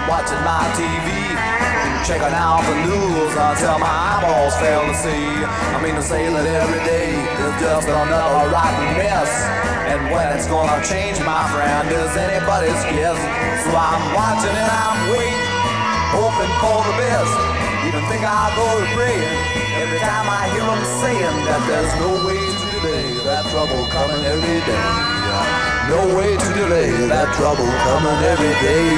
watching my TV, checking out the news until my eyeballs fail to see. I mean to say that every day is just another rotten mess, and when it's gonna change, my friend, is anybody's guess. So I'm watching and I'm waiting, hoping for the best. Even think I'll go to praying every time I hear them saying that there's no way to delay that trouble coming every day. No way to delay that trouble coming every day.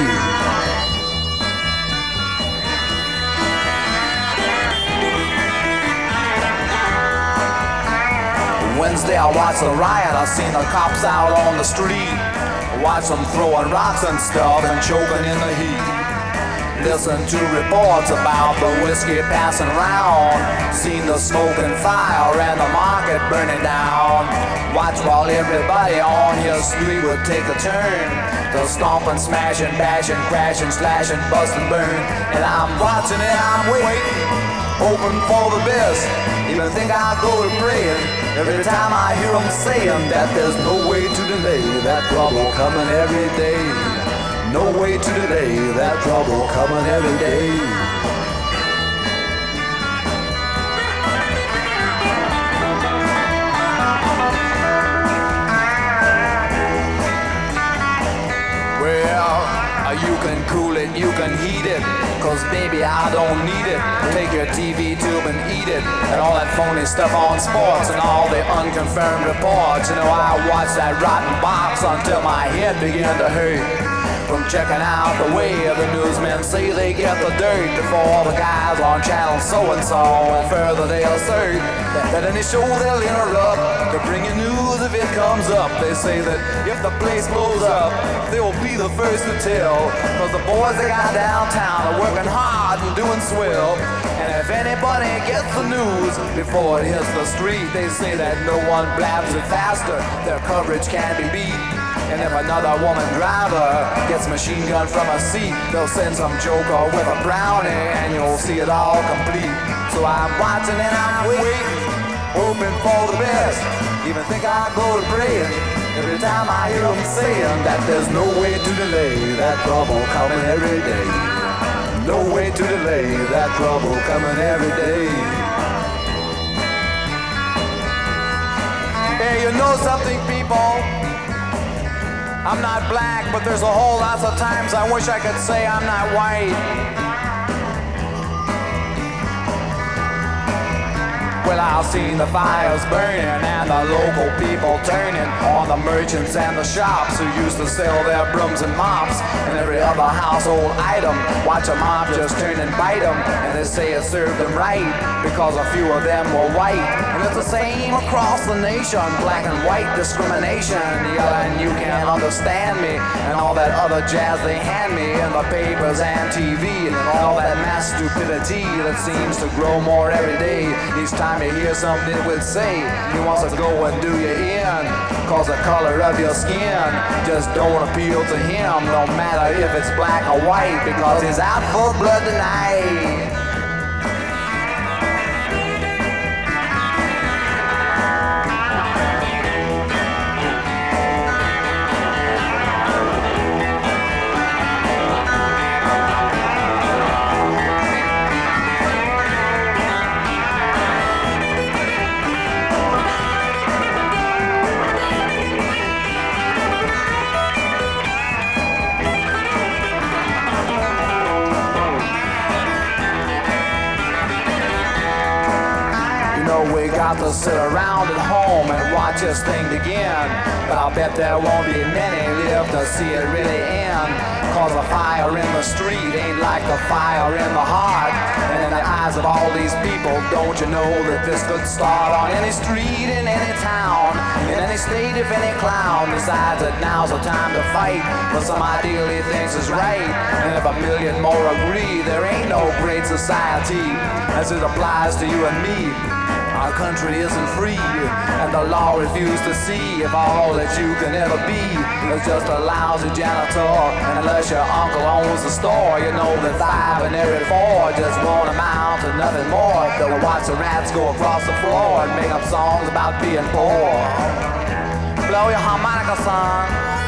Wednesday I watched the riot, I seen the cops out on the street. Watch them throwing rocks and stuff and choking in the heat. Listen to reports about the whiskey passing round. Seen the smoke and fire and the market burning down. Watch while everybody on your street would take a turn to stomping, smashing, bashing, crashing, slashing, busting, burn. And I'm watching and I'm waiting, hoping for the best. Even think I'll go to praying every time I hear them saying that there's no way to delay that trouble coming every day. No way to delay that trouble coming every day. Well, you can cool it, you can heat it, 'cause baby I don't need it. Take your TV tube and eat it, and all that phony stuff on sports and all the unconfirmed reports. You know, I watched that rotten box until my head began to hurt. From checking out the way the newsmen say they get the dirt before the guys on channel so-and-so, and further they assert that any show they'll interrupt to bring you news if it comes up. They say that if the place blows up, they will be the first to tell, 'cause the boys they got downtown are working hard and doing swell. And if anybody gets the news before it hits the street, they say that no one blabs it faster, their coverage can't be beat. And if another woman driver gets machine gun from a seat, they'll send some joker with a brownie and you'll see it all complete. So I'm watching and I'm waiting, hoping for the best. Even think I'll go to praying every time I hear them saying that there's no way to delay that trouble coming every day. No way to delay that trouble coming every day. Hey, you know something, people? I'm not black, but there's a whole lot of times I wish I could say I'm not white. Well, I've seen the fires burning and the local people turning on the merchants and the shops who used to sell their brooms and mops and every other household item. Watch a mob just turn and bite them, and they say it served them right because a few of them were white. And it's the same across the nation, black and white discrimination. Yelling, you can't understand me, and all that other jazz they hand me in the papers and TV, and all that mass stupidity that seems to grow more every day. Each time you hear something would say he wants to go and do you in, 'cause the color of your skin just don't appeal to him, no matter if it's black or white, because he's out for blood tonight. We got to sit around at home and watch this thing begin, but I'll bet there won't be many live to see it really end, 'cause the fire in the street ain't like the fire in the heart. And in the eyes of all these people, don't you know that this could start on any street in any town, in any state if any clown decides that now's the time to fight for some ideal he thinks is right. And if a million more agree, there ain't no great society as it applies to you and me. Our country isn't free, and the law refused to see if all that you can ever be is just a lousy janitor. And unless your uncle owns the store, you know that 5 in every 4 just won't amount to nothing more. They'll watch the rats go across the floor and make up songs about being poor. Blow your harmonica, son.